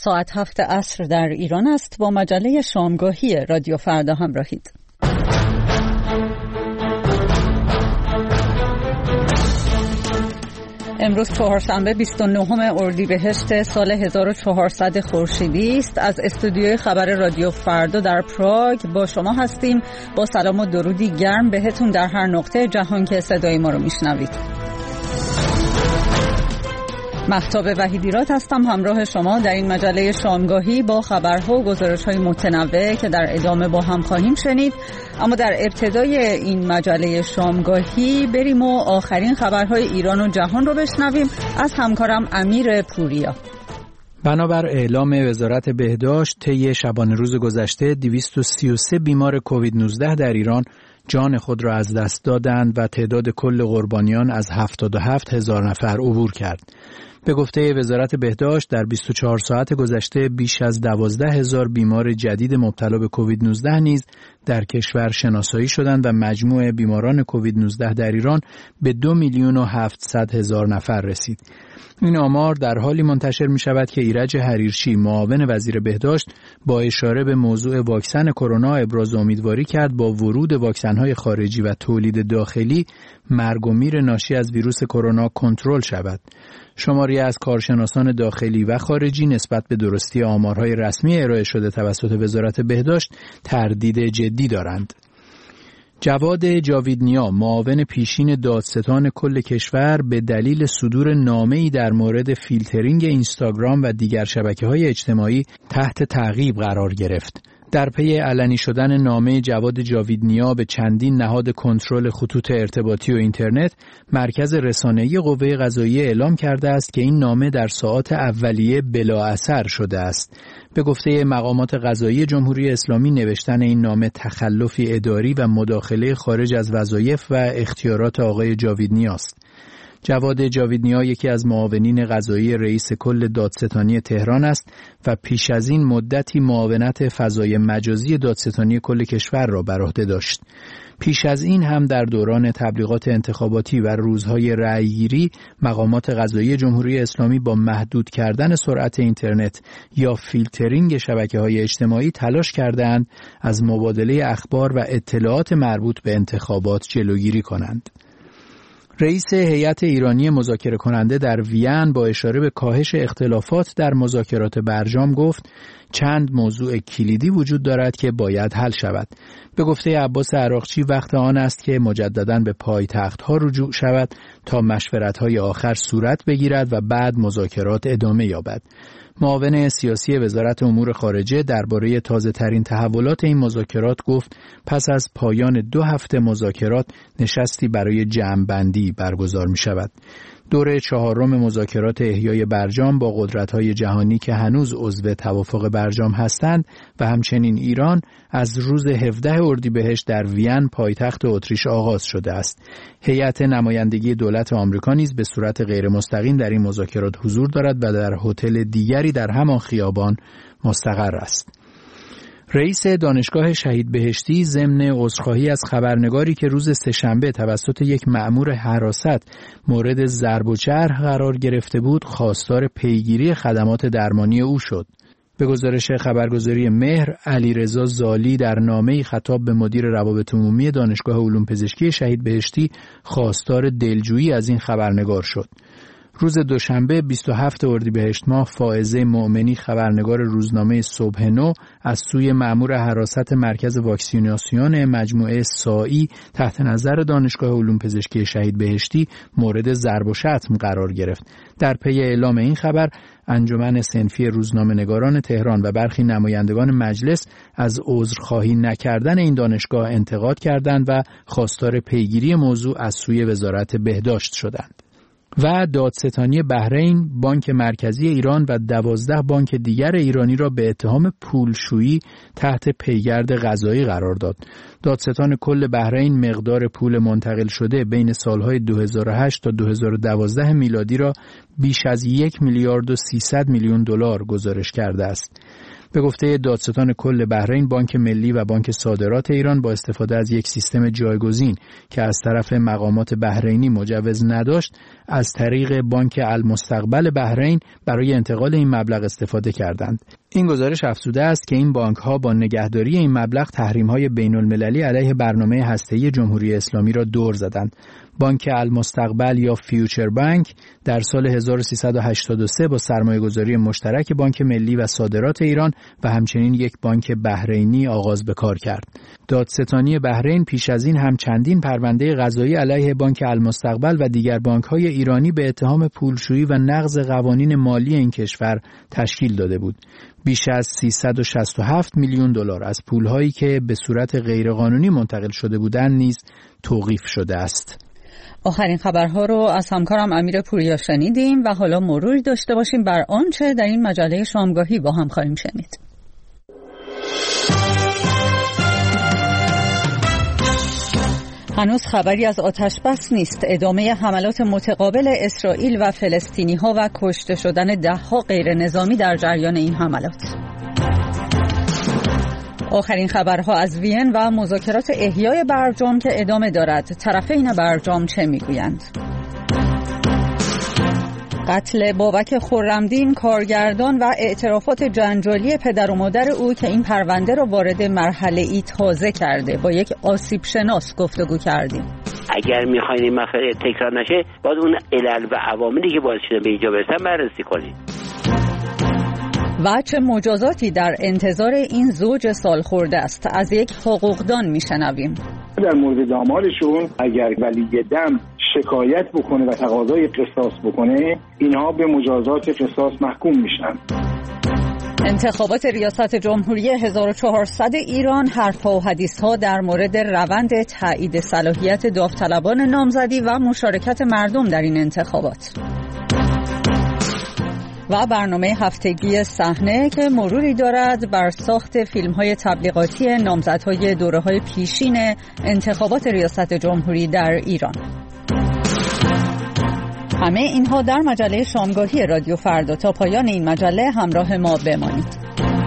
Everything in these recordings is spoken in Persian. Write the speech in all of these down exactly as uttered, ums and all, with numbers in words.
ساعت هفت عصر در ایران است. با مجله شامگاهی رادیو فردا همراهید. امروز چهارشنبه بیست و نهم اردیبهشت سال هزار و چهارصد خورشیدی است. از استودیوی خبر رادیو فردا در پراگ با شما هستیم. با سلام و درودی گرم بهتون در هر نقطه جهان که صدای ما رو میشنوید. مهتاب وحیدیرات هستم همراه شما در این مجله شامگاهی با خبرها و گزارش‌های متنوع که در ادامه با هم خواهیم شنید. اما در ابتدای این مجله شامگاهی بریم و آخرین خبرهای ایران و جهان رو بشنویم از همکارم امیر پوریا. بنابر اعلام وزارت بهداشت طی شبانه روز گذشته دویست و سی و سه بیمار کووید نوزده در ایران جان خود را از دست دادند و تعداد کل قربانیان از هفتاد و هفت هزار نفر عبور کرد. به گفته وزارت بهداشت در بیست و چهار ساعت گذشته بیش از دوازده هزار بیمار جدید مبتلا به کووید نوزده نیز در کشور شناسایی شدند و مجموع بیماران کووید نوزده در ایران به دو میلیون و هفتصد هزار نفر رسید. این آمار در حالی منتشر می شود که ایرج حریرچی معاون وزیر بهداشت با اشاره به موضوع واکسن کرونا ابراز امیدواری کرد با ورود واکسن‌های خارجی و تولید داخلی مرگ و میر ناشی از ویروس کرونا کنترل شود. شماری از کارشناسان داخلی و خارجی نسبت به درستی آمارهای رسمی ارائه شده توسط وزارت بهداشت تردید جدی دارند. جواد جاویدنیا معاون پیشین دادستان کل کشور به دلیل صدور نامه‌ای در مورد فیلترینگ اینستاگرام و دیگر شبکه‌های اجتماعی تحت تعقیب قرار گرفت. در پی علنی شدن نامه جواد جاویدنیا به چندین نهاد کنترل خطوط ارتباطی و اینترنت، مرکز رسانه‌ای قوه قضاییه اعلام کرده است که این نامه در ساعات اولیه بلا اثر شده است. به گفته مقامات قضایی جمهوری اسلامی نوشتن این نامه تخلفی اداری و مداخله خارج از وظایف و اختیارات آقای جاویدنیا است. جواد جاویدنیا یکی از معاونین قضایی رئیس کل دادستانی تهران است و پیش از این مدتی معاونت فضای مجازی دادستانی کل کشور را بر عهده داشت. پیش از این هم در دوران تبلیغات انتخاباتی و روزهای رأیگیری مقامات قضایی جمهوری اسلامی با محدود کردن سرعت اینترنت یا فیلترینگ شبکه‌های اجتماعی تلاش کردند از مبادله اخبار و اطلاعات مربوط به انتخابات جلوگیری کنند. رئیس هیئت ایرانی مذاکره کننده در وین با اشاره به کاهش اختلافات در مذاکرات برجام گفت چند موضوع کلیدی وجود دارد که باید حل شود. به گفته عباس عراقچی وقت آن است که مجدداً به پایتخت‌ها رجوع شود تا مشورت‌های آخر صورت بگیرد و بعد مذاکرات ادامه یابد. معاون سیاسی وزارت امور خارجه درباره تازه‌ترین تحولات این مذاکرات گفت پس از پایان دو هفته مذاکرات نشستی برای جمع‌بندی برگزار می‌شود. دوره چهارم مذاکرات احیای برجام با قدرت‌های جهانی که هنوز عضو توافق برجام هستند و همچنین ایران از روز هفدهم اردیبهشت در وین پایتخت اتریش آغاز شده است. هیئت نمایندگی دولت آمریکا نیز به صورت غیر مستقیم در این مذاکرات حضور دارد و در هتل دیگری در همان خیابان مستقر است. رئیس دانشگاه شهید بهشتی ضمن عذرخواهی از خبرنگاری که روز سه‌شنبه توسط یک مأمور حراست مورد ضرب و جرح قرار گرفته بود، خواستار پیگیری خدمات درمانی او شد. به گزارش خبرگزاری مهر، علیرضا زالی در نامه‌ای خطاب به مدیر روابط عمومی دانشگاه علوم پزشکی شهید بهشتی خواستار دلجویی از این خبرنگار شد. روز دوشنبه بیست و هفتم اردیبهشت ماه فائزه مؤمنی خبرنگار روزنامه صبح نو از سوی مأمور حراست مرکز واکسیناسیون مجموعه سایی تحت نظر دانشگاه علوم پزشکی شهید بهشتی مورد ضرب و شتم قرار گرفت. در پی اعلام این خبر انجمن صنفی روزنامه‌نگاران تهران و برخی نمایندگان مجلس از عذرخواهی نکردن این دانشگاه انتقاد کردند و خواستار پیگیری موضوع از سوی وزارت بهداشت شدند. و دادستانی بحرین بانک مرکزی ایران و دوازده بانک دیگر ایرانی را به اتهام پولشویی تحت پیگرد قضایی قرار داد. دادستان کل بحرین مقدار پول منتقل شده بین سالهای دو هزار و هشت تا دو هزار و دوازده میلادی را بیش از یک میلیارد و سیصد میلیون دلار گزارش کرده است. به گفته دادستان کل بحرین، بانک ملی و بانک صادرات ایران با استفاده از یک سیستم جایگزین که از طرف مقامات بحرینی مجوز نداشت، از طریق بانک المستقبل بحرین برای انتقال این مبلغ استفاده کردند. این گزارش افزوده است که این بانک‌ها با نگهداری این مبلغ تحریم‌های بین‌المللی علیه برنامه هسته‌ای جمهوری اسلامی را دور زدند. بانک المستقبل یا فیوچر بانک در سال هزار و سیصد و هشتاد و سه با سرمایه‌گذاری مشترک بانک ملی و صادرات ایران و همچنین یک بانک بحرینی آغاز به کار کرد. دادستانی بحرین پیش از این هم چندین پرونده قضایی علیه بانک المستقبل و دیگر بانک‌های ایرانی به اتهام پولشویی و نقض قوانین مالی این کشور تشکیل داده بود. بیش از سیصد و شصت و هفت میلیون دلار از پول‌هایی که به صورت غیرقانونی منتقل شده بودند نیز توقیف شده است. آخرین خبرها رو از همکارم امیر پوریا شنیدیم و حالا مروری داشته باشیم بر آنچه در این مجله شامگاهی با هم خواهیم شنید. هنوز خبری از آتش‌بس نیست. ادامه حملات متقابل اسرائیل و فلسطینی‌ها و کشته شدن ده‌ها غیر نظامی در جریان این حملات. آخرین خبرها از وین و مذاکرات احیای برجام که ادامه دارد. طرفین برجام چه میگویند؟ قتل بابک خرمدین کارگردان و اعترافات جنجالی پدر و مادر او که این پرونده را وارد مرحله ای تازه کرده. با یک آسیب شناس گفتگو کردیم. اگر میخواین این مسئله تکرار نشه باید اون علل و عواملی که باعث شده به اینجا برسن بررسی کنید. و چه مجازاتی در انتظار این زوج سالخورده است؟ از یک حقوقدان میشنویم. در مورد دامادشون اگر ولی دم شکایت بکنه و تقاضای قصاص بکنه، اینها به مجازات قصاص محکوم میشن. انتخابات ریاست جمهوری هزار و چهارصد ایران، حرفها و حدیثها در مورد روند تایید صلاحیت داوطلبان نامزدی و مشارکت مردم در این انتخابات. و برنامه هفتگی صحنه که مروری دارد بر ساخت فیلم‌های تبلیغاتی نامزدهای دوره‌های پیشین انتخابات ریاست جمهوری در ایران. همه اینها در مجله شامگاهی رادیو فردا. تا پایان این مجله همراه ما بمانید.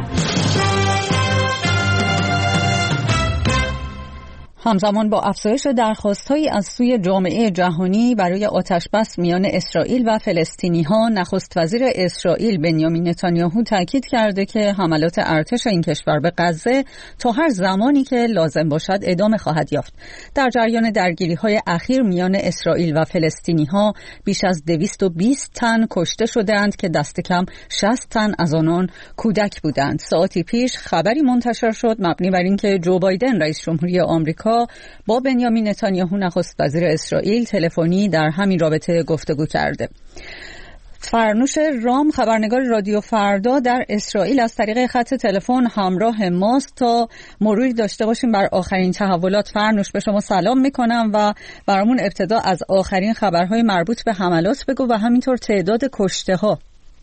همزمان با افزایش درخواست‌هایی از سوی جامعه جهانی برای آتش‌بس میان اسرائیل و فلسطینی‌ها، نخست وزیر اسرائیل بنیامین نتانیاهو تاکید کرده که حملات ارتش این کشور به غزه تا هر زمانی که لازم باشد ادامه خواهد یافت. در جریان درگیری‌های اخیر میان اسرائیل و فلسطینی‌ها بیش از دویست و بیست تن کشته شدند که دست کم شصت تن از آنان کودک بودند. ساعتی پیش خبری منتشر شد مبنی بر اینکه جو بایدن رئیس جمهوری آمریکا با بنیامین نتانیاهو نخست وزیر اسرائیل تلفنی در همین رابطه گفتگو کرده. فرنوش رام خبرنگار رادیو فردا در اسرائیل از طریق خط تلفن همراه ماست تا مروری داشته باشیم بر آخرین تحولات. فرنوش، به شما سلام میکنم و برامون ابتدا از آخرین خبرهای مربوط به حملات بگو و همینطور تعداد کشته ها.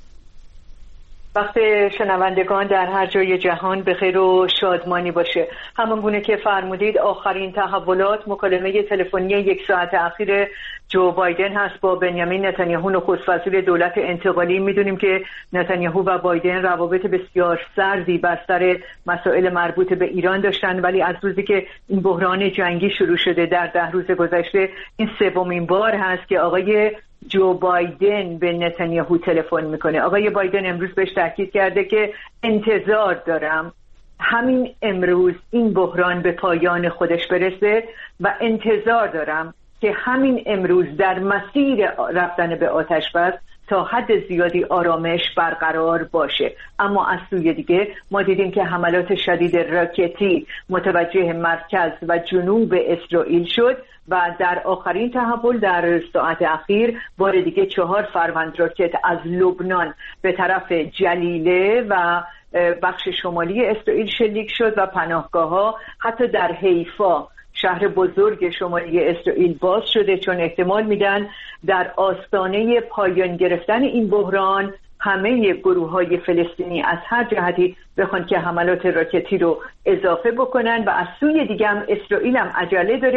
وقت شنوندگان در هر جای جهان به خیر و شادمانی باشه. همون گونه که فرمودید آخرین تحولات مکالمه تلفنی یک ساعت اخیر جو بایدن هست با بنیامین نتانیاهو نخست وزیر دولت انتقالی. میدونیم که نتانیاهو و بایدن روابط بسیار سردی بر سر مسائل مربوط به ایران داشتن، ولی از روزی که این بحران جنگی شروع شده در ده روز گذشته این سومین بار هست که آقای جو بایدن به نتانیاهو تلفن میکنه. آقای بایدن امروز بهش تاکید کرده که انتظار دارم همین امروز این بحران به پایان خودش برسه و انتظار دارم که همین امروز در مسیر رفتن به آتش‌بس تا حد زیادی آرامش برقرار باشه. اما از سوی دیگه ما دیدیم که حملات شدید راکتی متوجه مرکز و جنوب اسرائیل شد و در آخرین تحول در ساعت اخیر بار دیگه چهار فروند راکت از لبنان به طرف جلیله و بخش شمالی اسرائیل شلیک شد و پناهگاه‌ها حتی در حیفا شهر بزرگ شمالی اسرائیل باز شده، چون احتمال میدن در آستانه پایان گرفتن این بحران همه گروه‌های فلسطینی از هر جهتی بخوان که حملات راکتی رو اضافه بکنن و از سوی دیگه هم اسرائیل هم عجله داره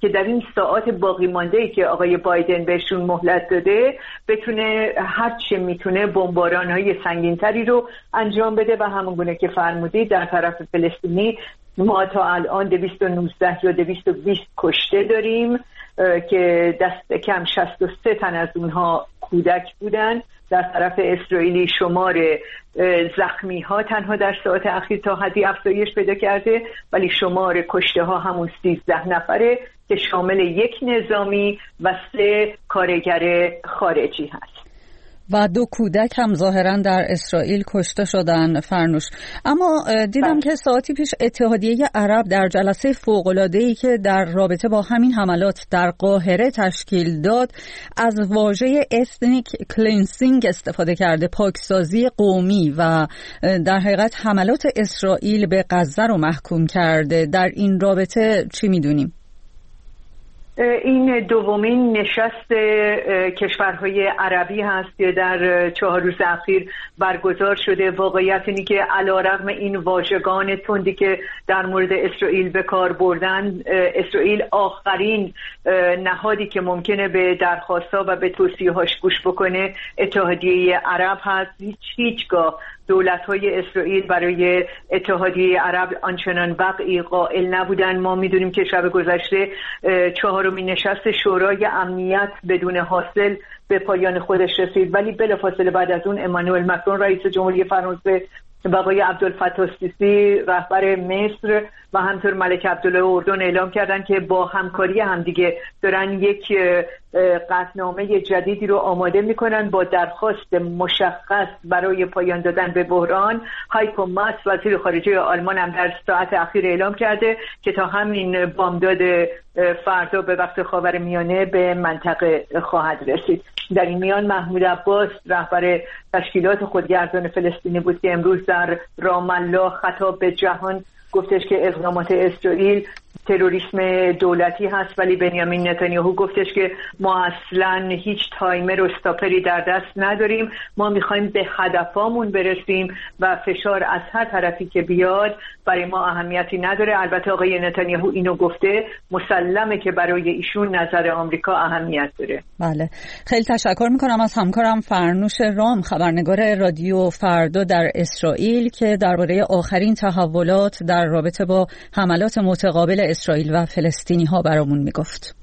که در این ساعات باقی مانده‌ای که آقای بایدن بهشون مهلت داده بتونه هر چه میتونه بمباران‌های سنگین‌تری رو انجام بده و همونگونه که فرمودید در طرف فلسطینی ما تا الان دویست و نوزده یا دویست و بیست کشته داریم که دست کم شصت و سه تن از اونها کودک بودن. در طرف اسرائیلی شمار زخمی ها تنها در ساعت اخیر تا حدی افزایش پیدا کرده، ولی شمار کشته ها همون سیزده نفره که شامل یک نظامی و سه کارگر خارجی هست و دو کودک هم ظاهرا در اسرائیل کشته شدن. فرنوش، اما دیدم که ساعتی پیش اتحادیه عرب در جلسه فوق‌العاده‌ای که در رابطه با همین حملات در قاهره تشکیل داد از واژه ethnic cleansing استفاده کرده، پاکسازی قومی، و در حقیقت حملات اسرائیل به غزه رو محکوم کرده. در این رابطه چی می‌دونیم؟ این دومین نشست کشورهای عربی هست که در چهار روز اخیر برگزار شده. واقعیت اینه که علیرغم این واژگان تندی که در مورد اسرائیل به کار بردن، اسرائیل آخرین نهادی که ممکنه به درخواست‌ها و به توصیه‌هاش گوش بکنه اتحادیه عرب هست. هیچ هیچگاه دولت‌های اسرائیل برای اتحادیه عرب آنچنان وقعی قائل نبودن. ما می‌دونیم که شب گذشته چهارمین نشست شورای امنیت بدون حاصل به پایان خودش رسید، ولی بلافاصله بعد از اون امانوئل مکرون رئیس جمهوری فرانسه و آقای عبدالفتاح السیسی رهبر مصر و همطور ملک عبدالله اردن اعلام کردن که با همکاری همدیگه دارن یک قطعنامه جدیدی رو آماده میکنن با درخواست مشخص برای پایان دادن به بحران. هایکو ماس وزیر خارجه آلمان هم در ساعت اخیر اعلام کرده که تا همین بامداد فردا به وقت خاورمیانه به منطقه خواهد رسید. در این میان محمود عباس رهبر تشکیلات خودگردان فلسطینی بود که امروز در رام الله خطاب به جهان گفتش که اقدامات اسرائیل تروریسم دولتی هست، ولی بنیامین نتانیاهو گفتش که ما اصلا هیچ تایمر و استاپری در دست نداریم، ما میخوایم به هدفامون برسیم و فشار از هر طرفی که بیاد برای ما اهمیتی نداره. البته آقای نتانیاهو اینو گفته، مسلمه که برای ایشون نظر آمریکا اهمیت داره. بله، خیلی تشکر میکنم از همکارم فرنوش رام، خبرنگار رادیو فردا در اسرائیل، که درباره آخرین تحولات در رابطه با حملات متقابل اسرائیل و فلسطینی ها برامون میگفت.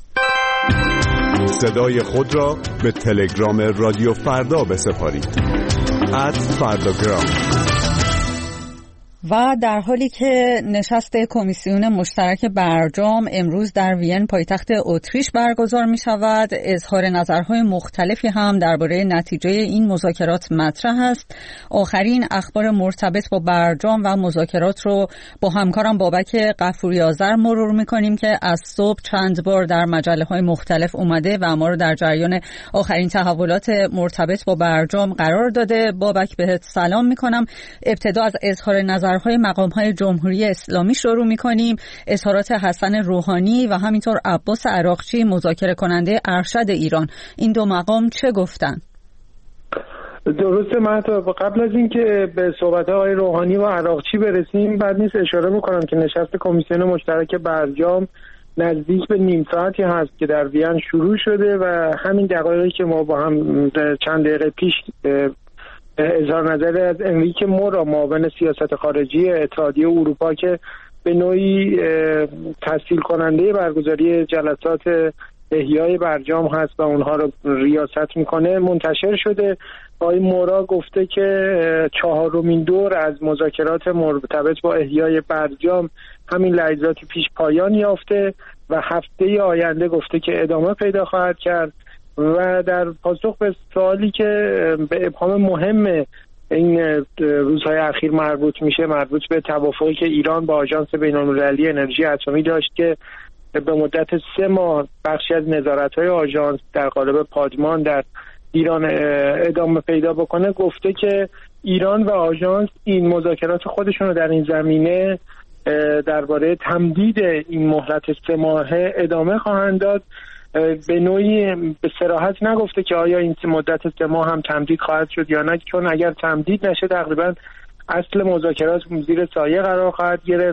صدای خود را به تلگرام رادیو فردا بسپارید. ات فرداگرام. و در حالی که نشست کمیسیون مشترک برجام امروز در وین پایتخت اتریش برگزار می شود، اظهار نظرهای مختلفی هم درباره نتیجه این مذاکرات مطرح است. آخرین اخبار مرتبط با برجام و مذاکرات رو با همکارم بابک غفوری آذر مرور می کنیم که از صبح چند بار در مجله های مختلف اومده و ما رو در جریان آخرین تحولات مرتبط با برجام قرار داده. بابک بهت سلام می کنم. ابتدا از اظهار نظر های مقام‌های جمهوری اسلامی شروع می‌کنیم. اظهارات حسن روحانی و همینطور عباس عراقچی مذاکره کننده ارشد ایران، این دو مقام چه گفتن؟ درسته مهتاب، قبل از اینکه به صحبت‌های آقای روحانی و عراقچی برسیم بعد نیست اشاره بکنم که نشست کمیسیون مشترک برجام نزدیک به نیم ساعتی هست که در وین شروع شده و همین دقایقی که ما با هم چند دقیقه پیش اظهار نظر از انریک مورا معاون سیاست خارجی اتحادیه اروپا که به نوعی تسهیل کننده برگزاری جلسات احیای برجام هست و اونها رو ریاست میکنه منتشر شده. آقای مورا گفته که چهارمین دور از مذاکرات مرتبط با احیای برجام همین لحظات پیش پایان یافته و هفته آینده گفته که ادامه پیدا خواهد کرد. و در پاسخ به سوالی که به ابهام مهم این روزهای اخیر مربوط میشه، مربوط به توافقی که ایران با آژانس بین‌المللی انرژی اتمی داشت که به مدت سه ماه بخشی از نظارت‌های آژانس در قالب پادمان در ایران ادامه پیدا بکنه، گفته که ایران و آژانس این مذاکرات خودشون رو در این زمینه درباره تمدید این مهلت سه ماهه ادامه خواهند داد. به نوعی به صراحت نگفته که آیا این مدت سه ماه هم تمدید خواهد شد یا نه، چون اگر تمدید نشه تقریبا اصل مذاکرات زیر سایه قرار خواهد گرفت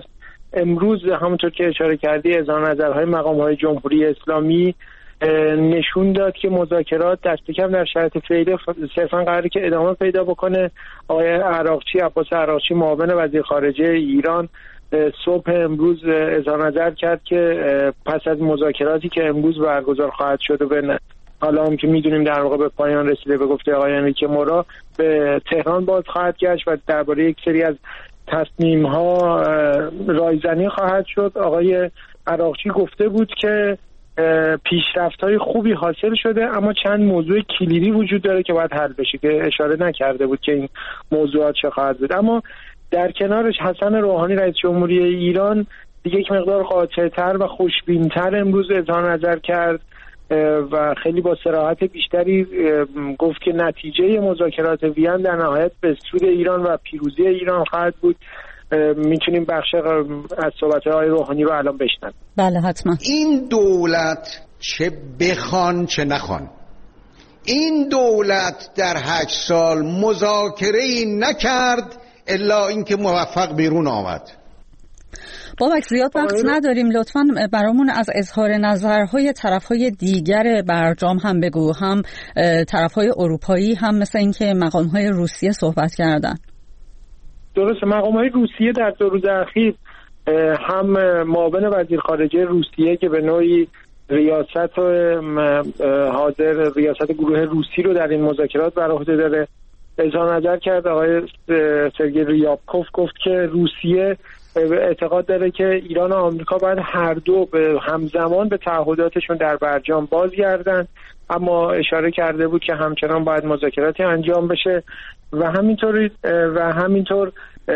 امروز همونطور که اشاره کردی اظهار نظرهای مقام‌های جمهوری اسلامی نشون داد که مذاکرات دست کم در شرایط فعلی صرفا قراره که ادامه پیدا بکنه. آقای عراقچی، عباس عراقچی، معاون وزیر خارجه ایران، صبح امروز اظهار نظر کرد که پس از مذاکراتی که امروز برگزار خواهد شد و به حالا هم که میدونیم در واقع به پایان رسیده، به گفته آقای انریکه مورا به تهران باز خواهد گشت و درباره یک سری از تصمیم‌ها رایزنی خواهد شد. آقای عراقچی گفته بود که پیشرفت‌های خوبی حاصل شده، اما چند موضوع کلیدی وجود داره که باید حل بشه که اشاره نکرده بود که این موضوعات چه خواهد بود. اما در کنارش حسن روحانی رئیس جمهوری ایران دیگه یک مقدار قاطع‌تر و خوشبین‌تر امروز اظهار نظر کرد و خیلی با صراحت بیشتری گفت که نتیجه مذاکرات وین در نهایت به سود ایران و پیروزی ایران خواهد بود. میتونیم بخش از صحبت های روحانی رو الان بشنویم. بله حتما. این دولت چه بخوان چه نخوان، این دولت در هشت سال مذاکره ای نکرد الا اینکه موفق بیرون آمد. بابک زیاد وقت نداریم، لطفاً برامون از اظهار نظرهای طرفهای دیگر برجام هم بگو، هم طرفهای اروپایی هم مثل اینکه مقامهای روسیه صحبت کردن. درسته، مقامهای روسیه در دو روز اخیر هم معاون وزیر خارجه روسیه که به نوعی ریاست حاضر ریاست گروه روسی رو در این مذاکرات بر عهده داره اظهار نظر کرد. آقای سرگئی ریابکوف گفت که روسیه اعتقاد داره که ایران و آمریکا باید هر دو به همزمان به تعهداتشون در برجام بازگردن، اما اشاره کرده بود که همچنان باید مذاکراتی انجام بشه و همینطور و همینطور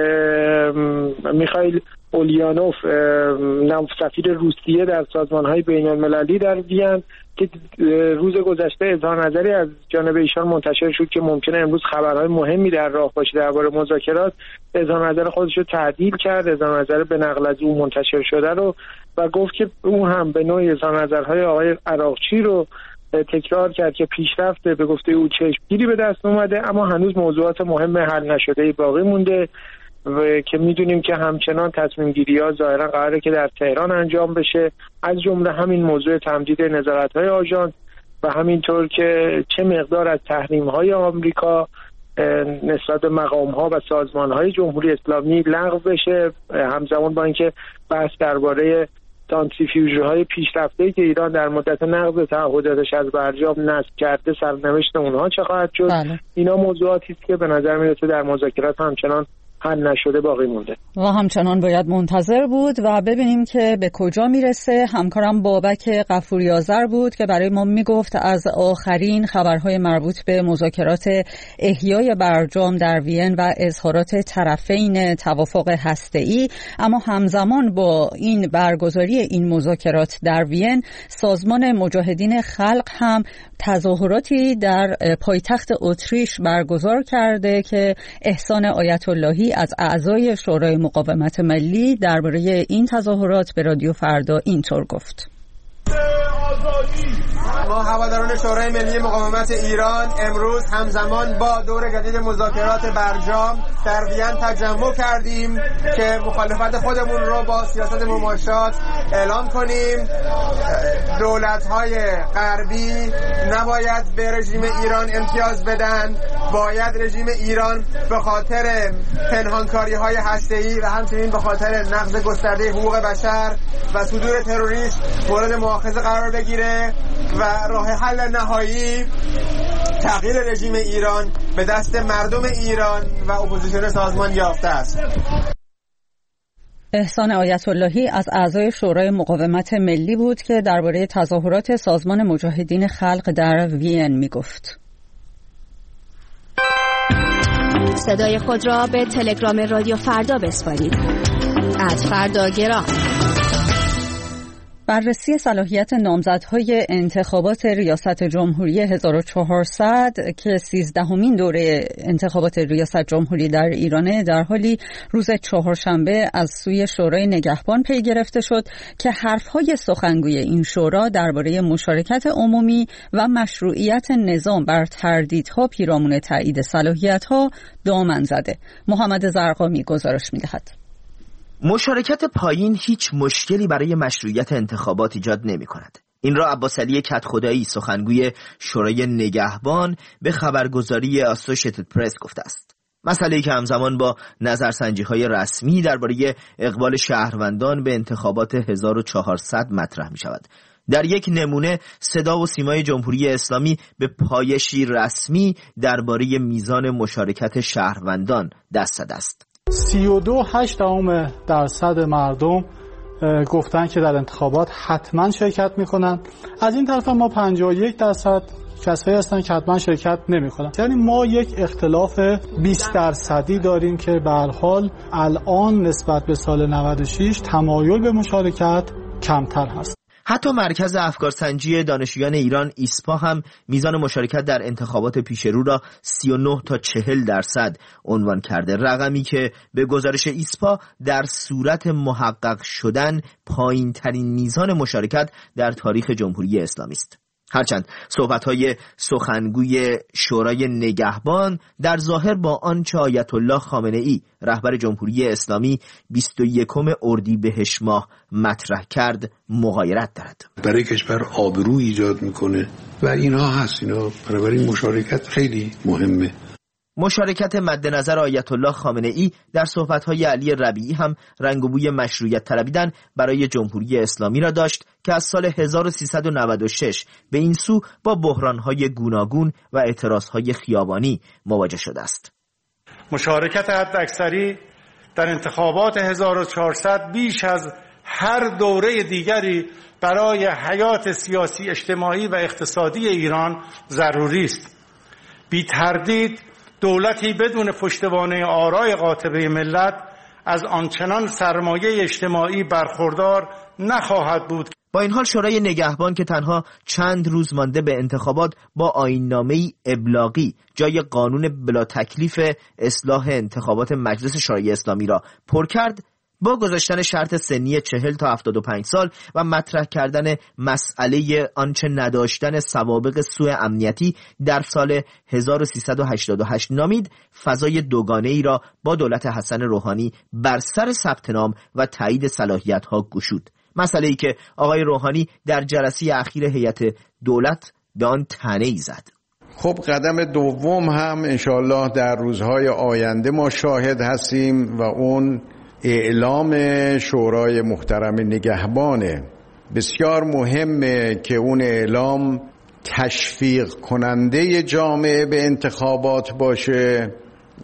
میخائیل اولیانوف سفیر روسیه در سازمان‌های بین‌المللی در وین که روز گذشته اظهار نظری از جانب ایشان منتشر شد که ممکنه امروز خبرهای مهمی در راه باشه درباره مذاکرات، اظهار نظر خودش رو تعدیل کرد، اظهار نظر به نقل از او منتشر شده رو و گفت که او هم به نوعی اظهار نظرهای آقای عراقچی رو تکرار کرد که پیشرفته به گفته او چشمگیری به دست اومده، اما هنوز موضوعات مهم حل نشده باقی مونده و که میدونیم که همچنان تصمیم گیری ها ظاهرا قراره که در تهران انجام بشه، از جمله همین موضوع تمدید نظارت های آژانس و همینطور که چه مقدار از تحریم های آمریکا نسبت به مقام ها و سازمان های جمهوری اسلامی لغو بشه، همزمان با اینکه بحث درباره سانتریفیوژهای پیشرفته‌ای که ایران در مدت نقض تعهداتش از برجام نصب کرده سرنوشت اونها چه خواهد شد. بله. اینا موضوعاتی است که به نظر میاد در مذاکرات همچنان حل نشده باقی مونده و همچنان باید منتظر بود و ببینیم که به کجا میرسه. همکارم بابک غفوری آذر بود که برای ما میگفت از آخرین خبرهای مربوط به مذاکرات احیای برجام در وین و اظهارات طرفین توافق هسته‌ای. اما همزمان با این برگزاری این مذاکرات در وین، سازمان مجاهدین خلق هم تظاهراتی در پایتخت اتریش برگزار کرده که احسان آیت اللهی از اعضای شورای مقاومت ملی درباره این تظاهرات به رادیو فردا اینطور گفت: ما هواداران شورای ملی مقاومت ایران امروز همزمان با دور جدید مذاکرات برجام در وین تجمع کردیم که مخالفت خودمون رو با سیاست مماشات اعلام کنیم. دولت‌های غربی نباید به رژیم ایران امتیاز بدن، باید رژیم ایران به خاطر پنهانکاری‌های هسته‌ای و همچنین به خاطر نقض گسترده حقوق بشر و صدور تروریسم مورد مؤاخذه قرار بگیره و راه حل نهایی تغییر رژیم ایران به دست مردم ایران و اپوزیسیون سازمان یافته است. احسان آیت اللهی از اعضای شورای مقاومت ملی بود که درباره تظاهرات سازمان مجاهدین خلق در وین میگفت. صدای خود را به تلگرام رادیو فردا بسپارید. ات فردا گرام. بررسی صلاحیت نامزدهای انتخابات ریاست جمهوری هزار و چهارصد که سیزدهمین دوره انتخابات ریاست جمهوری در ایرانه در حالی روز چهارشنبه از سوی شورای نگهبان پی گرفته شد که حرفهای سخنگوی این شورا درباره مشارکت عمومی و مشروعیت نظام بر تردیدها پیرامون تایید صلاحیت‌ها دامن زده. محمد زرقامی گزارش می‌دهد. مشارکت پایین هیچ مشکلی برای مشروعیت انتخابات ایجاد نمی کند. این را عباسعلی کدخدایی سخنگوی شورای نگهبان به خبرگزاری اسوسییتد پرس گفته است. مسئله‌ای که همزمان با نظرسنجی‌های رسمی درباره اقبال شهروندان به انتخابات هزار و چهارصد مطرح می‌شود. در یک نمونه صدا و سیمای جمهوری اسلامی به پایشی رسمی درباره میزان مشارکت شهروندان دست زده است. سی و دو و هشت دهم درصد مردم گفتن که در انتخابات حتما شرکت میکنن. از این طرف ما پنجاه و یک درصد کسایی هستن که حتما شرکت نمیکنن. یعنی ما یک اختلاف بیست درصدی داریم که به هر حال الان نسبت به سال نود و شش تمایل به مشارکت کمتر هست. حتی مرکز افکارسنجی دانشجویان ایران ایسپا هم میزان مشارکت در انتخابات پیشرو را سی و نه تا چهل درصد عنوان کرده، رقمی که به گزارش ایسپا در صورت محقق شدن پایین ترین میزان مشارکت در تاریخ جمهوری اسلامی است. هرچند صحبت‌های سخنگوی شورای نگهبان در ظاهر با آنچه آیت الله خامنه‌ای رهبر جمهوری اسلامی بیست و یکم اردیبهشت ماه مطرح کرد مغایرت دارد. برای کشور آبرو ایجاد میکنه و اینها هست. اینا برای مشارکت خیلی مهمه. مشارکت مد نظر آیت الله خامنه‌ای در صحبت‌های علی ربیعی هم رنگ و بوی مشروعیت طلبیدن برای جمهوری اسلامی را داشت که از سال هزار و سیصد و نود و شش به این سو با بحران‌های گوناگون و اعتراض‌های خیابانی مواجه شده است. مشارکت حداکثری در انتخابات هزار و چهارصد بیش از هر دوره دیگری برای حیات سیاسی، اجتماعی و اقتصادی ایران ضروری است. بی تردید دولتی بدون پشتوانه آرای قاطبه ملت از آنچنان سرمایه اجتماعی برخوردار نخواهد بود. با این حال شورای نگهبان که تنها چند روز مانده به انتخابات با آیین‌نامه‌ای ابلاغی جای قانون بلا تکلیف اصلاح انتخابات مجلس شورای اسلامی را پر کرد، با گذاشتن شرط سنی چهل تا هفتاد و پنج سال و مطرح کردن مسئله آنچه نداشتن سوابق سوء امنیتی در سال هزار و سیصد و هشتاد و هشت نامید، فضای دوگانه‌ای را با دولت حسن روحانی بر سر ثبت نام و تایید صلاحیت‌ها گشود. مسئله‌ای که آقای روحانی در جلسه اخیر هیئت دولت به آن طعنه‌ای زد. خب قدم دوم هم انشالله در روزهای آینده ما شاهد هستیم و اون اعلام شورای محترم نگهبانه. بسیار مهمه که اون اعلام تشویق کننده جامعه به انتخابات باشه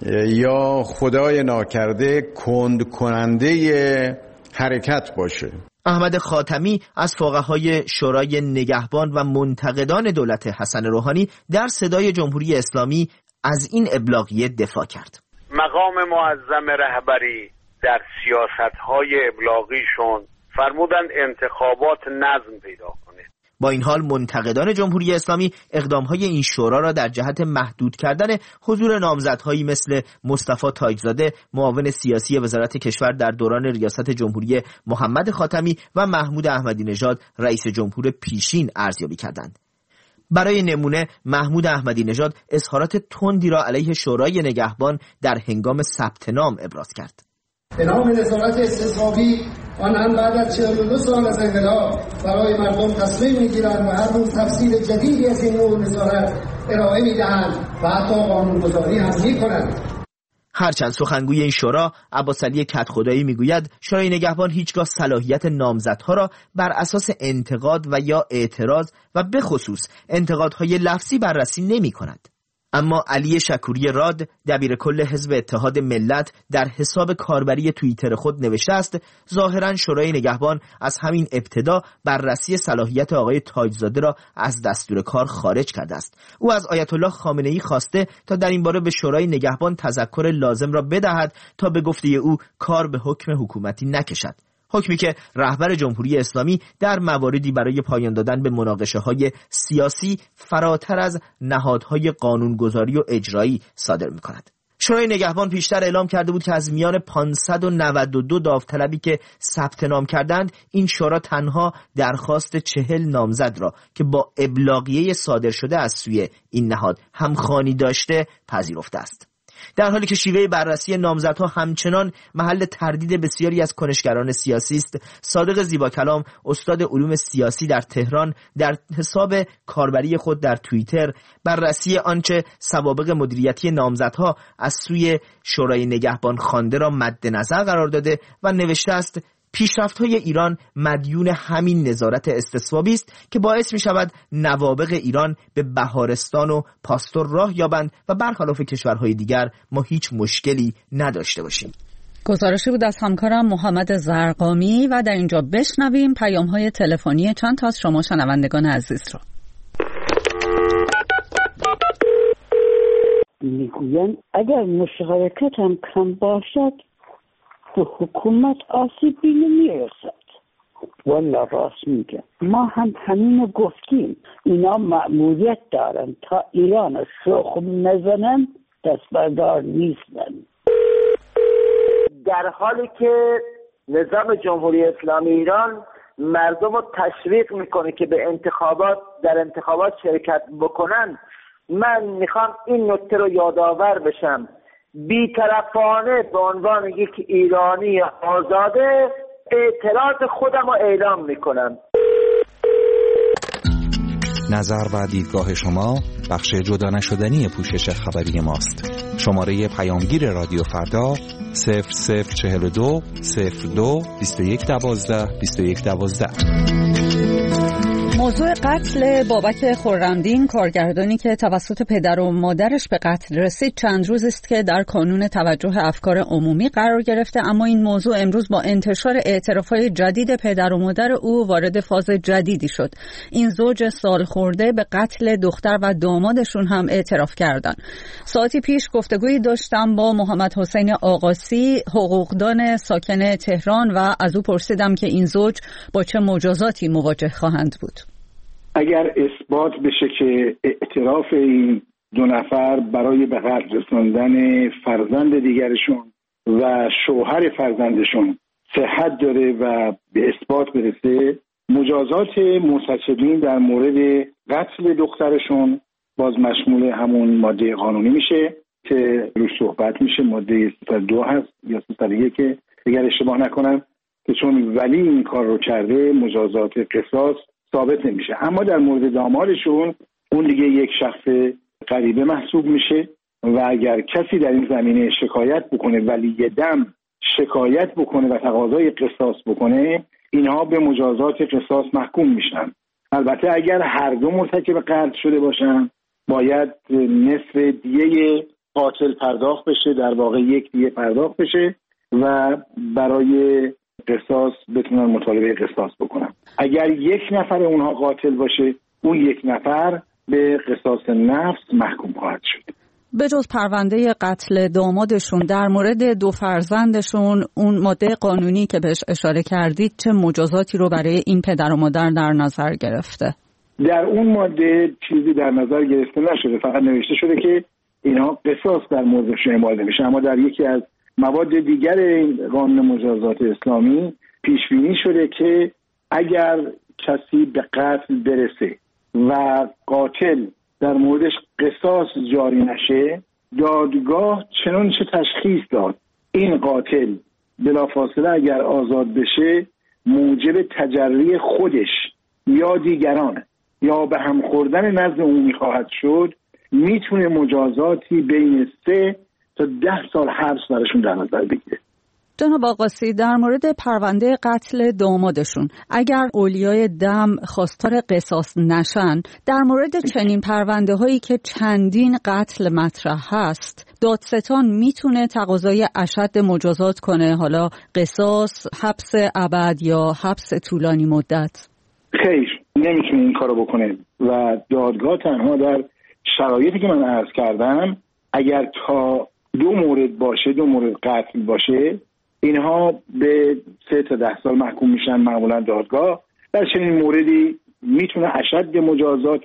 یا خدای ناکرده کند کننده حرکت باشه. احمد خاتمی از فقهای شورای نگهبان و منتقدان دولت حسن روحانی در صدای جمهوری اسلامی از این ابلاغیه دفاع کرد. مقام معظم رهبری در سیاست‌های ابلاغیشون فرمودن انتخابات نظم پیدا کنه. با این حال منتقدان جمهوری اسلامی اقدام‌های این شورا را در جهت محدود کردن حضور نامزدهایی مثل مصطفی تاجزاده معاون سیاسی وزارت کشور در دوران ریاست جمهوری محمد خاتمی و محمود احمدی نژاد رئیس جمهور پیشین ارزیابی کردند. برای نمونه محمود احمدی نژاد اظهارات تندی را علیه شورای نگهبان در هنگام ثبت نام ابراز کرد. به نام نظارت استصوابی آن هم بعد از چهل و دو سال از انقلاب برای مردم تصمیم میگیرند و هر روز تفسیر جدیدی از این نوع نظارت ارائه میدهند و حتی قانونگذاری هم میکنند. هرچند سخنگوی این شورا عباسعلی کدخدایی میگوید شورای نگهبان هیچگاه صلاحیت نامزدها را بر اساس انتقاد و یا اعتراض و به خصوص انتقادهای لفظی بررسی نمی کند. اما علی شکوری راد دبیر کل حزب اتحاد ملت در حساب کاربری توییتر خود نوشته است ظاهرا شورای نگهبان از همین ابتدا بررسی صلاحیت آقای تاجزاده را از دستور کار خارج کرده است. او از آیت الله خامنه‌ای خواسته تا در این باره به شورای نگهبان تذکر لازم را بدهد تا به گفته او کار به حکم حکومتی نکشد. حکمی که رهبر جمهوری اسلامی در مواردی برای پایان دادن به مناقشه‌های سیاسی فراتر از نهادهای قانونگذاری و اجرایی صادر می‌کند. شورای نگهبان پیشتر اعلام کرده بود که از میان پانصد و نود و دو داوطلبی که ثبت نام کردند این شورا تنها درخواست چهل نامزد را که با ابلاغیه صادر شده از سوی این نهاد همخوانی داشته پذیرفته است. در حالی که شیوه بررسی نامزدها همچنان محل تردید بسیاری از کنشگران سیاسی است، صادق زیباکلام استاد علوم سیاسی در تهران در حساب کاربری خود در توییتر بررسی آنچه سوابق مدیریتی نامزدها از سوی شورای نگهبان خوانده را مد نظر قرار داده و نوشته است: پیشرفت‌های ایران مدیون همین نظارت استصوابی است که باعث می‌شود نوابغ ایران به بهارستان و پاستور راه یابند و برخلاف کشورهای دیگر ما هیچ مشکلی نداشته باشیم. گزارشی بود از همکارم محمد زرقامی و در اینجا بشنویم پیام‌های تلفنی چند تا از شما شنوندگان عزیز را. میگویند اگر مشارکت هم کم باشد به حکومت آسیبی نمیرسد. والا راست میگه. ما هم همین گفتیم. اینا مأموریت دارن تا ایران شخم نزنن، دست بردار نیستن. در حالی که نظام جمهوری اسلامی ایران مردم رو تشویق میکنه که به انتخابات در انتخابات شرکت بکنن، من میخوام این نکته رو یادآور بشم: بی‌طرفانه به عنوان یک ایرانی آزاده اعتراض خودم رو اعلام میکنم. نظر و دیدگاه شما بخش جدا نشدنی پوشش خبری ماست. شماره پیامگیر رادیو فردا صفر صفر چهل و دو صفر دو بیست و یک دوازده بیست و یک دوازده. موضوع قتل بابک خرمدین، کارگردانی که توسط پدر و مادرش به قتل رسید، چند روز است که در کانون توجه افکار عمومی قرار گرفته، اما این موضوع امروز با انتشار اعترافات جدید پدر و مادر او وارد فاز جدیدی شد. این زوج سال خورده به قتل دختر و دامادشون هم اعتراف کردند. ساعتی پیش گفتگویی داشتم با محمد حسین آقاسی، حقوقدان ساکن تهران، و از او پرسیدم که این زوج با چه مجازاتی مواجه خواهند بود. اگر اثبات بشه که اعتراف این دو نفر برای به قتل رساندن فرزند دیگرشون و شوهر فرزندشون صحت داره و به اثبات برسه، مجازات مرتکبین در مورد قتل دخترشون باز مشمول همون ماده قانونی میشه که روش صحبت میشه. ماده سیصد و دو هست یا سیصد و یک که اگر اشتباه نکنم، که چون ولی این کار رو کرده مجازات قصاص ثابت نمیشه. اما در مورد دامادشون، اون دیگه یک شخص غریبه محسوب میشه و اگر کسی در این زمینه شکایت بکنه، ولی دم شکایت بکنه و تقاضای قصاص بکنه، اینها به مجازات قصاص محکوم میشن. البته اگر هر دو مرتکب قتل شده باشن، باید نصف دیه قاتل پرداخت بشه، در واقع یک دیه پرداخت بشه و برای قصاص بتونن مطالبه قصاص بکنن. اگر یک نفر اونها قاتل باشه، اون یک نفر به قصاص نفس محکوم خواهد شد. به جز پرونده قتل دامادشون، در مورد دو فرزندشون، اون ماده قانونی که بهش اشاره کردید، چه مجازاتی رو برای این پدر و مادر در نظر گرفته؟ در اون ماده چیزی در نظر گرفته نشده، فقط نوشته شده که اینها قصاص در موردشون اعمال نمیشه. اما در یکی از مواد دیگر قانون مجازات اسلامی پیش بینی شده که اگر کسی به قتل برسه و قاتل در موردش قصاص جاری نشه، دادگاه چنانچه تشخیص داد این قاتل بلافاصله اگر آزاد بشه موجب تجری خودش یا دیگران یا به هم خوردن نزد عمومی خواهد شد، میتونه مجازاتی بین سه تا ده سال حبس براشون در نظر بگیره. جناب آقاسی، در مورد پرونده قتل دامادشون، اگر اولیای دم خواستار قصاص نشن، در مورد چنین پرونده هایی که چندین قتل مطرح هست، دادستان میتونه تقاضای اشد مجازات کنه، حالا قصاص، حبس ابد یا حبس طولانی مدت؟ خیر، نمیتونه این کارو بکنه و دادگاه تنها در شرایطی که من عرض کردم، اگر تا دو مورد باشه، دو مورد قتل باشه، اینها به سه تا ده سال محکوم میشن معمولا دادگاه. در چنین موردی میتونه اشد مجازات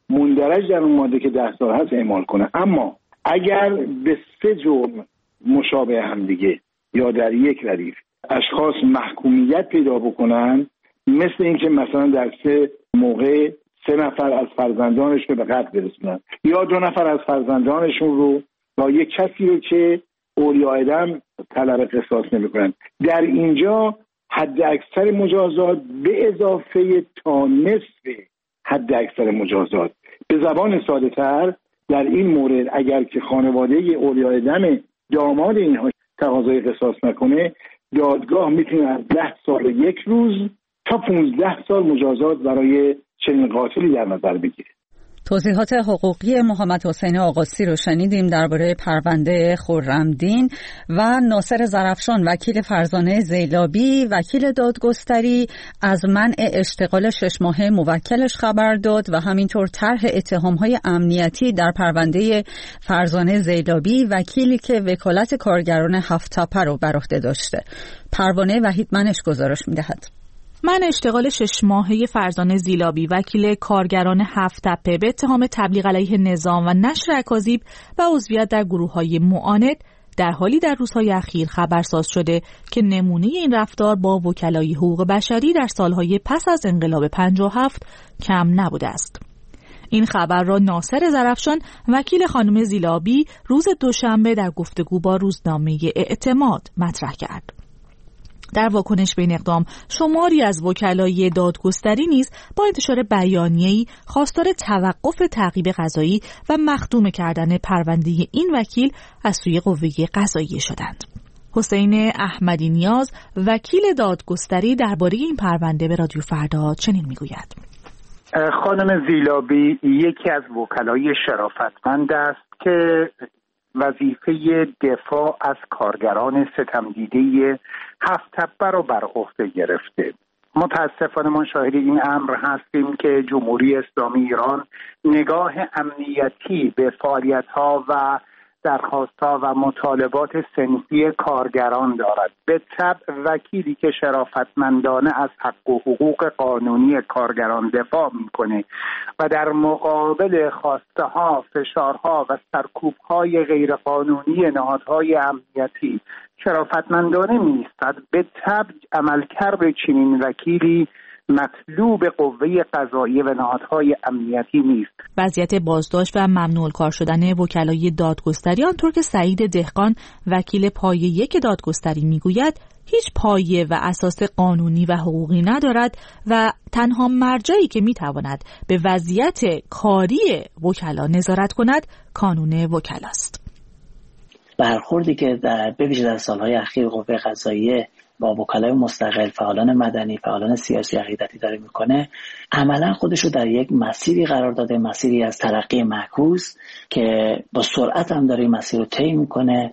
مندرج در اون ماده که ده سال هست اعمال کنه. اما اگر به سه جرم مشابه هم دیگه یا در یک ردیف اشخاص محکومیت پیدا بکنن، مثل اینکه مثلا در سه موقع سه نفر از فرزندانشون به قتل برسونن یا دو نفر از فرزندانشون رو با یک کسی رو که اولیاء دم طلب قصاص نمی‌کنند. در اینجا حد اکثر مجازات به اضافه تا نصف حد اکثر مجازات. به زبان ساده تر در این مورد اگر که خانواده اولیاء دم داماد اینها تقاضای قصاص نکنه، دادگاه میتونه از ده سال و یک روز تا پونزده سال مجازات برای چنین قاتلی در نظر بگیره. توضیحات حقوقی محمد حسین آقاسی رو شنیدیم درباره پرونده خرمدین و ناصر ظرفشان وکیل فرزانه زیلابی وکیل دادگستری از منع اشتغال شش ماهه موکلش خبر داد و همینطور طرح اتهام‌های امنیتی در پرونده فرزانه زیلابی وکیلی که وکالت کارگران هفت تپه رو بر عهده داشته. پروانه وحید منش گزارش می‌دهد. من اشتغال شش ماهه فرزانه زیلابی وکیل کارگران هفت تپه به اتهام تبلیغ علیه نظام و نشر اکاذیب و عضویت در گروه‌های معاند در حالی در روزهای اخیر خبرساز شده که نمونه این رفتار با وکلای حقوق بشری در سالهای پس از انقلاب پنجاه و هفت کم نبوده است. این خبر را ناصر ظرفشان وکیل خانم زیلابی روز دوشنبه در گفتگو با روزنامه اعتماد مطرح کرد. در واکنش به این اقدام شماری از وکلای دادگستری نیز با انتشار بیانیه‌ای خواستار توقف تعقیب قضایی و مختوم کردن پرونده این وکیل از سوی قوه قضاییه شدند. حسین احمدی نیاز وکیل دادگستری درباره این پرونده به رادیو فردا چنین میگوید: خانم زیلابی یکی از وکلای شرافتمند است که وظیفه دفاع از کارگران ستمدیده هفت تپه را بر عهده گرفته. متاسفانه ما شاهد این امر هستیم که جمهوری اسلامی ایران نگاه امنیتی به فعالیت‌ها و درخواست‌ها و مطالبات صنفی کارگران دارد. به طبع وکیلی که شرافتمندانه از حق و حقوق قانونی کارگران دفاع می‌کنه و در مقابل خواسته‌ها، فشارها و سرکوب‌های غیرقانونی نهادهای امنیتی شرافتمندانه می‌ایستد، به طبع عملکرد چنین وکیلی مطلوب قوه قضاییه و نهادهای امنیتی نیست. وضعیت بازداشت و ممنوع کار شدن وکلای دادگستری آنطور که سعید دهقان وکیل پایه یک دادگستری میگوید هیچ پایه و اساس قانونی و حقوقی ندارد و تنها مرجعی که میتواند به وضعیت کاری وکلا نظارت کند کانون وکلاست. برخوردی که در بویژه در سالهای اخیر قوه قضاییه با وکلای مستقل، فعالان مدنی، فعالان سیاسی عقیدتی داره میکنه، عملا خودش رو در یک مسیری قرار داده، مسیری از ترقی معکوس که با سرعت هم داره مسیر رو طی میکنه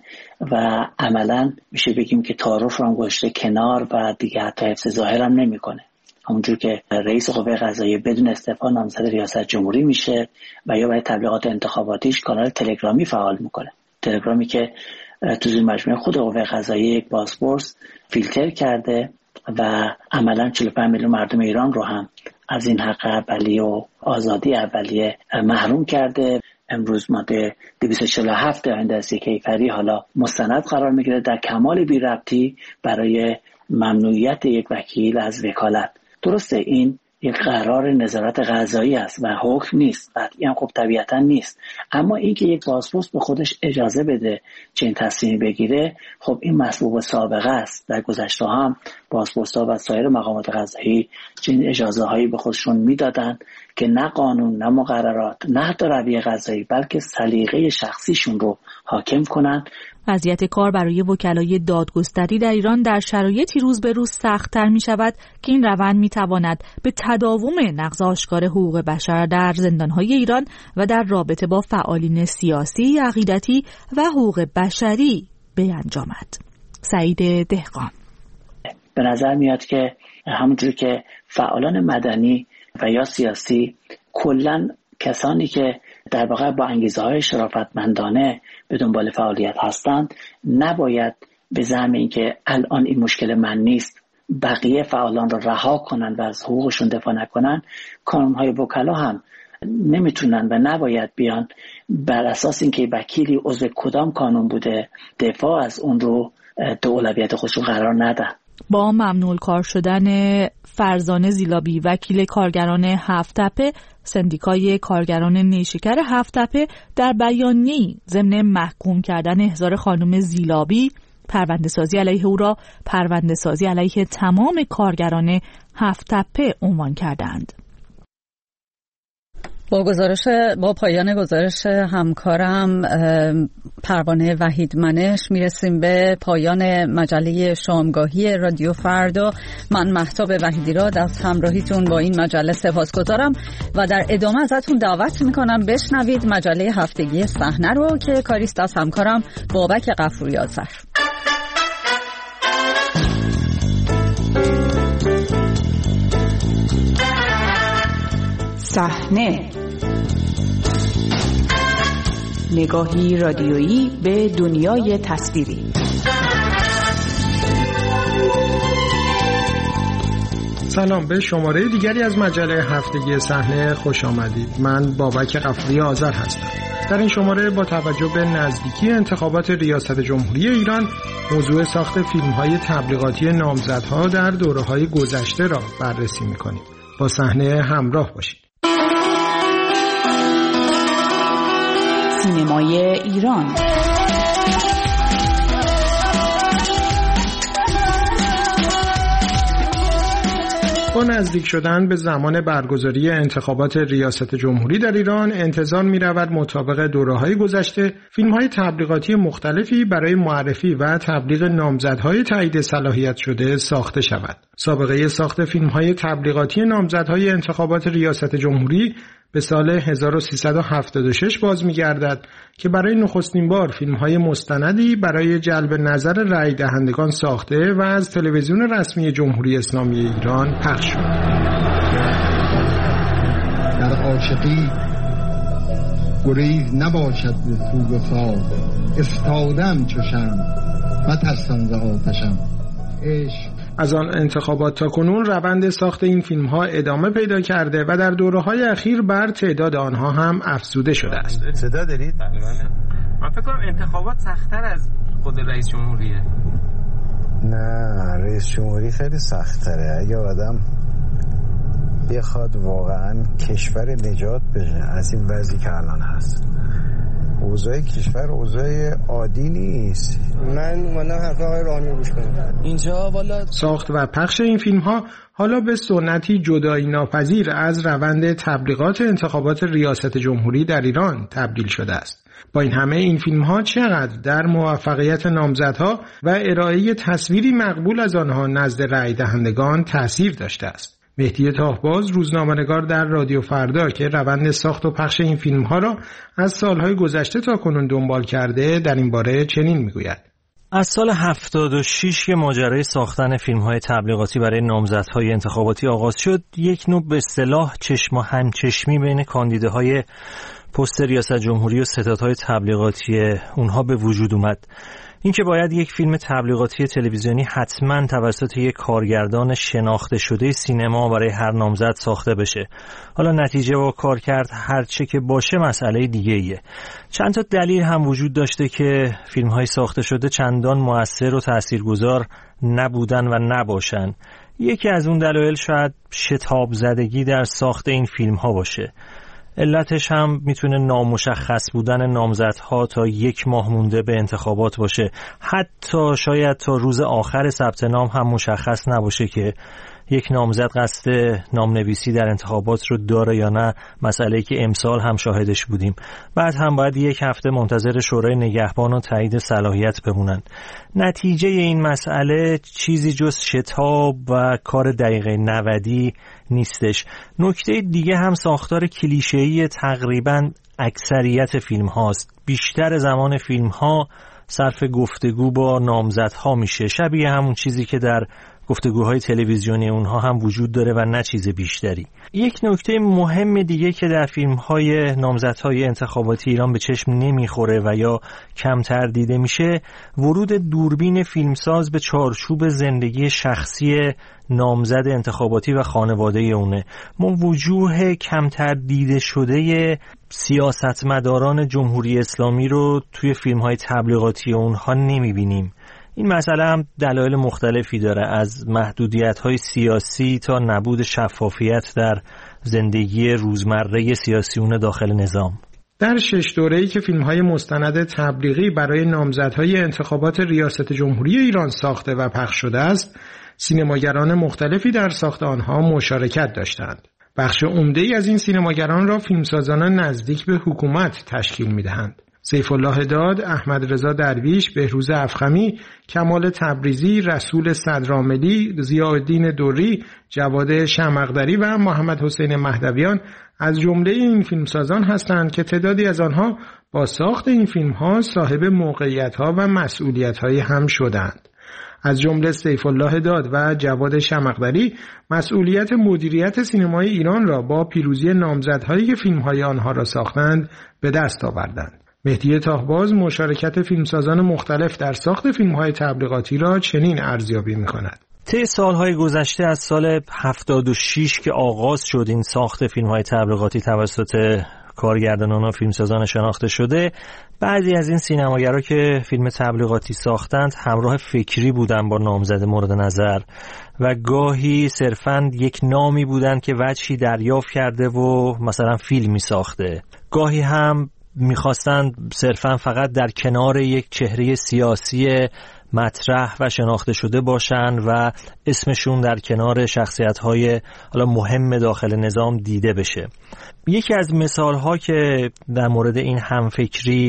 و عملا میشه بگیم که تعارف رو هم گذاشته کنار و دیگه حتی حفظ ظاهر هم نمیکنه. همونجور که رئیس قوه قضاییه بدون استعفا نامزد ریاست جمهوری میشه و یا برای تبلیغات انتخاباتیش کانال تلگرامی فعال میکنه. تلگرامی که تو زیر مجموعه خود قوه قضاییه یک بازپرس فیلتر کرده و عملا چهل و پنج میلیون مردم ایران رو هم از این حق اولیه و آزادی اولیه محروم کرده. امروز ماده دویست و چهل و هفت آیین دستی کیفری حالا مستند قرار میگیره در کمال بی ربطی برای ممنوعیت یک وکیل از وکالت. درسته این یک قرار نظارت قضایی است و حکم نیست، قطعی هم خب طبیعتا نیست، اما این که یک بازپرس به خودش اجازه بده چنین تصمیمی بگیره، خب این مسبوق سابقه است. در گذشته هم بازپرس‌ها و سایر مقامات قضایی چنین اجازه هایی به خودشون میدادن که نه قانون، نه مقررات، نه حتی رویه قضایی، بلکه سلیقه شخصیشون رو حاکم کنن. وضعیت کار برای وکلای دادگستری در ایران در شرایطی روز به روز سخت‌تر می شود که این روند می تواند به تداوم نقض آشکار حقوق بشر در زندان‌های ایران و در رابطه با فعالین سیاسی، عقیدتی و حقوق بشری بیانجامد. سعید دهقان: به نظر میاد که همونجور که فعالان مدنی و یا سیاسی کلاً کسانی که در واقع با انگیزه‌های شرافتمندانه به دنبال فعالیت هستند نباید به زعم اینکه الان این مشکل من نیست بقیه فعالان را رها کنند و از حقوقشون دفاع نکنند. کانون‌های وکلا هم نمیتونن و نباید بیان بر اساس اینکه وکیلی عضو کدام کانون بوده دفاع از اون رو تو اولویت خودشون قرار ندن. با ممنوع کار شدن فرزانه زیلابی وکیل کارگران هفت تپه، سندیکای کارگران نیشکر هفت تپه در بیانیه‌ای ضمن محکوم کردن احضار خانم زیلابی، پرونده سازی علیه او را پرونده سازی علیه تمام کارگران هفت تپه عنوان کردند. با گزارش با پایان گزارش همکارم پروانه وحید منش میرسیم به پایان مجله شامگاهی رادیو فردا. من مهتاب وحیدیراد از همراهیتون با این مجله سپاسگزارم و در ادامه ازتون دعوت میکنم بشنوید مجله هفتگی صحنه رو که کاریست از همکارم بابک غفوری آذر. صحنه، نگاهی رادیویی به دنیای تصویری. سلام، به شماره دیگری از مجله هفتگی صحنه خوش آمدید. من بابک غفوری آذر هستم. در این شماره با توجه به نزدیکی انتخابات ریاست جمهوری ایران، موضوع ساخت فیلم‌های تبلیغاتی نامزدها در دوره‌های گذشته را بررسی می‌کنیم. با صحنه همراه باشید. سینمای ایران. با نزدیک شدن به زمان برگزاری انتخابات ریاست جمهوری در ایران، انتظار می رود مطابق دوره‌های گذشته فیلم‌های تبلیغاتی مختلفی برای معرفی و تبلیغ نامزدهای تایید صلاحیت شده ساخته شود. سابقه ساخت فیلم‌های تبلیغاتی نامزدهای انتخابات ریاست جمهوری به سال هزار و سیصد و هفتاد و شش باز می‌گردد که برای نخستین بار فیلم‌های مستندی برای جلب نظر رای دهندگان ساخته و از تلویزیون رسمی جمهوری اسلامی ایران پخش شد. در عاشقی گریز نباشد ز سوگ خواب، افتادم چو شمع مترسان ز آتشم. عشق از آن انتخابات تا کنون روند ساخت این فیلم‌ها ادامه پیدا کرده و در دوره‌های اخیر بر تعداد آنها هم افزوده شده است. صدا دارید؟ من فکر کنم انتخابات سخت‌تر از خود رئیس جمهوریه. نه، رئیس جمهوری خیلی سخت‌تره. اگه آدم بخواد واقعاً کشور نجات بده از این وضعی که الان هست، اوضاع کشور اوضاع عادی نیست. من اومدم حرف آقای روحانی گوش کنم. اینجا والا ساخت و پخش این فیلم ها حالا به سنتی جدایی ناپذیر از روند تبلیغات انتخابات ریاست جمهوری در ایران تبدیل شده است. با این همه این فیلم ها چقدر در موفقیت نامزدها و ارائه تصویری مقبول از آنها نزد رای دهندگان تأثیر داشته است. مهدی تاهباز، روزنامه‌نگار در رادیو فردا که روند ساخت و پخش این فیلم‌ها را از سالهای گذشته تا کنون دنبال کرده، در این باره چنین می‌گوید: از سال هفتاد و شش که ماجرای ساختن فیلم‌های تبلیغاتی برای نامزدهای انتخاباتی آغاز شد، یک نوع به اصطلاح چشم و همچشمی بین کاندیداهای پست ریاست جمهوری و ستادهای تبلیغاتی اونها به وجود اومد. اینکه باید یک فیلم تبلیغاتی تلویزیونی حتما توسط یک کارگردان شناخته شده سینما برای هر نامزد ساخته بشه. حالا نتیجه و کارکرد هر چه که باشه مسئله دیگه ایه. چند تا دلیل هم وجود داشته که فیلم‌های ساخته شده چندان مؤثر و تاثیرگذار نبودن و نباشن. یکی از اون دلایل شاید شتاب زدگی در ساخت این فیلم‌ها باشه. علتش هم میتونه نامشخص بودن نامزدها تا یک ماه مونده به انتخابات باشه. حتی شاید تا روز آخر ثبت نام هم مشخص نباشه که یک نامزد قصد نامنویسی در انتخابات رو داره یا نه، مسئله‌ای که امسال هم شاهدش بودیم. بعد هم باید یک هفته منتظر شورای نگهبان و تایید صلاحیت بمونن. نتیجه این مسئله چیزی جز شتاب و کار دقیقه نودی نیستش. نکته دیگه هم ساختار کلیشه‌ای تقریباً اکثریت فیلم هاست. بیشتر زمان فیلم ها صرف گفتگو با نامزدها میشه، شبیه همون چیزی که در گفتگوهای تلویزیونی اونها هم وجود داره و نه چیز بیشتری. یک نکته مهم دیگه که در فیلم‌های نامزدهای انتخاباتی ایران به چشم نمیخوره و یا کمتر دیده میشه، ورود دوربین فیلمساز به چارچوب زندگی شخصی نامزد انتخاباتی و خانواده اونه. ما وجوه کمتر دیده شده سیاستمداران جمهوری اسلامی رو توی فیلم‌های تبلیغاتی اونها نمیبینیم. این مسئله هم دلایل مختلفی داره، از محدودیت‌های سیاسی تا نبود شفافیت در زندگی روزمره سیاسیون داخل نظام. در شش دوره‌ای که فیلم‌های مستند تبلیغی برای نامزدهای انتخابات ریاست جمهوری ایران ساخته و پخش شده است، سینماگران مختلفی در ساخت آنها مشارکت داشتند. بخش عمده‌ای از این سینماگران را فیلمسازان نزدیک به حکومت تشکیل می‌دهند. سیف الله داد، احمد رضا درویش، بهروز افخمی، کمال تبریزی، رسول صدرعاملی، ضیاءالدین دوری، جواد شمقدری و محمد حسین مهدویان از جمله این فیلمسازان هستند که تعدادی از آنها با ساخت این فیلم‌ها صاحب موقعیت‌ها و مسئولیت‌های هم شدند. از جمله سیف الله داد و جواد شمقدری مسئولیت مدیریت سینمای ایران را با پیروزی نامزدهایی که فیلم‌های آنها را ساختند به دست آوردند. مهدی تاهباز مشارکت فیلمسازان مختلف در ساخت فیلم‌های تبلیغاتی را چنین ارزیابی می‌کند. طی سالهای گذشته از سال هفتاد و شش که آغاز شد این ساخت فیلم‌های تبلیغاتی توسط کارگردانان و فیلمسازان شناخته شده، بعضی از این سینماگرها که فیلم تبلیغاتی ساختند همراه فکری بودند با نامزد مورد نظر و گاهی صرفاً یک نامی بودند که وجهی دریافت کرده و مثلا فیلمی ساخته، گاهی هم میخواستند صرفاً فقط در کنار یک چهره سیاسی مطرح و شناخته شده باشن و اسمشون در کنار شخصیت‌های حالا مهم داخل نظام دیده بشه. یکی از مثال‌ها که در مورد این همفکری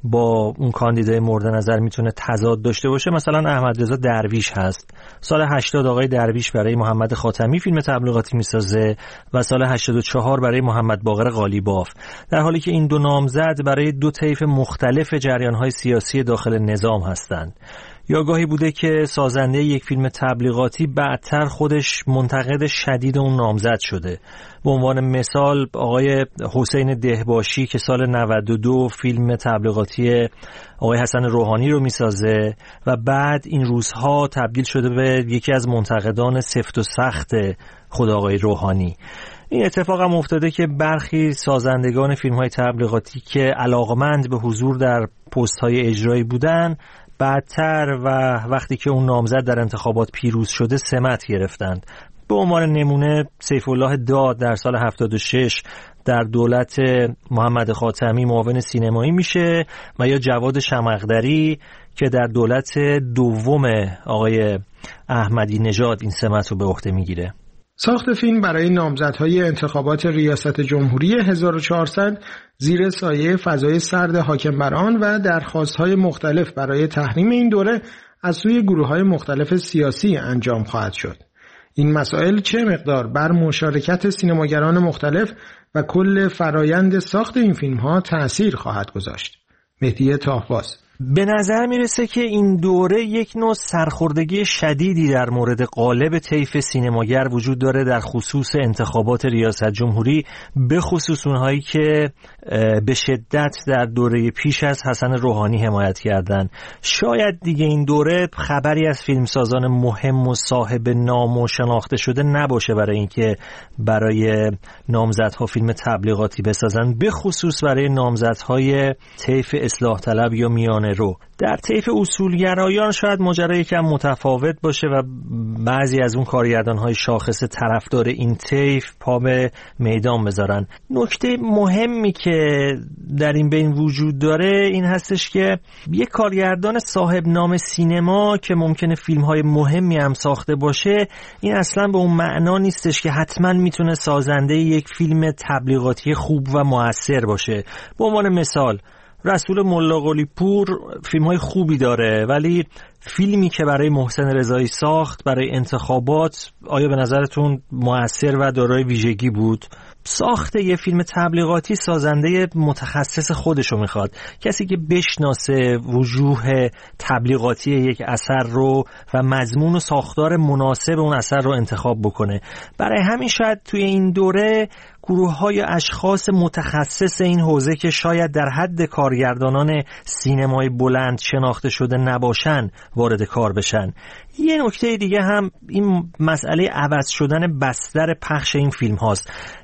با اون کاندیدای مورد نظر میتونه تضاد داشته باشه مثلا احمد رضا درویش هست. سال هشتاد آقای درویش برای محمد خاتمی فیلم تبلیغاتی میسازه و سال هشتاد و چهار برای محمد باقر قالیباف، در حالی که این دو نامزد برای دو طیف مختلف جریان‌های سیاسی داخل نظام هستند. یا گاهی بوده که سازنده یک فیلم تبلیغاتی بعدتر خودش منتقد شدید اون نامزد شده. به عنوان مثال آقای حسین دهباشی که سال نود و دو فیلم تبلیغاتی آقای حسن روحانی رو میسازه و بعد این روزها تبدیل شده به یکی از منتقدان سفت و سخت خود آقای روحانی. این اتفاق هم افتاده که برخی سازندگان فیلم‌های تبلیغاتی که علاقمند به حضور در پست‌های اجرایی بودن بعدتر و وقتی که اون نامزد در انتخابات پیروز شده سمت گرفتند. به عنوان نمونه سیف الله داد در سال هفتاد و شش در دولت محمد خاتمی معاون سینمایی میشه و یا جواد شمقدری که در دولت دوم آقای احمدی نژاد این سمت رو به عهده میگیره. ساخت فیلم برای نامزدهای انتخابات ریاست جمهوری هزار و چهارصد زیر سایه فضای سرد حاکم بر آن و درخواست‌های مختلف برای تحریم این دوره از سوی گروه‌های مختلف سیاسی انجام خواهد شد. این مسائل چه مقدار بر مشارکت سینماگران مختلف و کل فرایند ساخت این فیلم‌ها تأثیر خواهد گذاشت؟ مهدی تاهباز: به نظر میرسه که این دوره یک نوع سرخوردگی شدیدی در مورد قالب طیف سینماگر وجود داره در خصوص انتخابات ریاست جمهوری، به خصوص اونهایی که به شدت در دوره پیش از حسن روحانی حمایت کردن. شاید دیگه این دوره خبری از فیلمسازان مهم و صاحب نام و شناخته شده نباشه برای اینکه برای نامزدها فیلم تبلیغاتی بسازن، به خصوص برای نامزدهای طیف اصلاح طلب یا میان رو. در طیف اصولگرایان شاید ماجرا یکم متفاوت باشه و بعضی از اون کارگردان‌های شاخص طرفدار این طیف پا به میدان بذارن. نکته مهمی که در این بین وجود داره این هستش که یک کارگردان صاحب نام سینما که ممکنه فیلم‌های مهمی هم ساخته باشه، این اصلا به اون معنا نیستش که حتما میتونه سازنده یک فیلم تبلیغاتی خوب و مؤثر باشه. به عنوان مثال رسول ملا قلی پور فیلم‌های خوبی داره، ولی فیلمی که برای محسن رضایی ساخت برای انتخابات آیا به نظرتون مؤثر و دارای ویژگی بود؟ ساخت یه فیلم تبلیغاتی سازنده متخصص خودشو میخواد، کسی که بشناسه وجوه تبلیغاتی یک اثر رو و مضمون و ساختار مناسب اون اثر رو انتخاب بکنه. برای همین شاید توی این دوره گروه‌های اشخاص متخصص این حوزه که شاید در حد کارگردانان سینمای بلند شناخته شده نباشن وارد کار بشن. یه نکته دیگه هم این مسئله عوض شدن بستر پخش این فیلم هاست.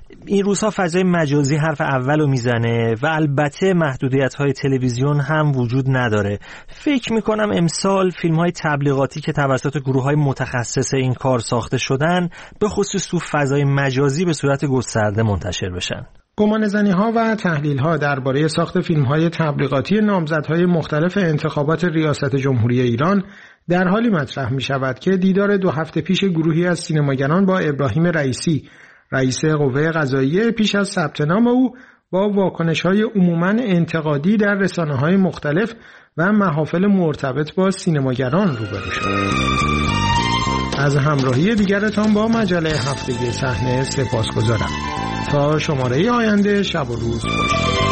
این روزها فضای مجازی حرف اولو میزنه و البته محدودیت‌های تلویزیون هم وجود نداره. فکر میکنم امسال فیلم‌های تبلیغاتی که توسط گروه‌های متخصص این کار ساخته شدن به خصوص تو فضای مجازی به صورت گسترده منتشر بشن. گمانه‌زنی‌ها و تحلیل‌ها درباره ساخت فیلم‌های تبلیغاتی نامزدهای مختلف انتخابات ریاست جمهوری ایران در حالی مطرح می‌شود که دیدار دو هفته پیش گروهی از سینماگران با ابراهیم رئیسی، رئیس قوه قضاییه، پیش از ثبت نام او با واکنش‌های عموماً انتقادی در رسانه‌های مختلف و محافل مرتبط با سینماگران روبرو شد. از همراهی دیگرتان با مجله هفتگی صحنه سپاسگزارم. تا شماره آینده شب و روز باشید.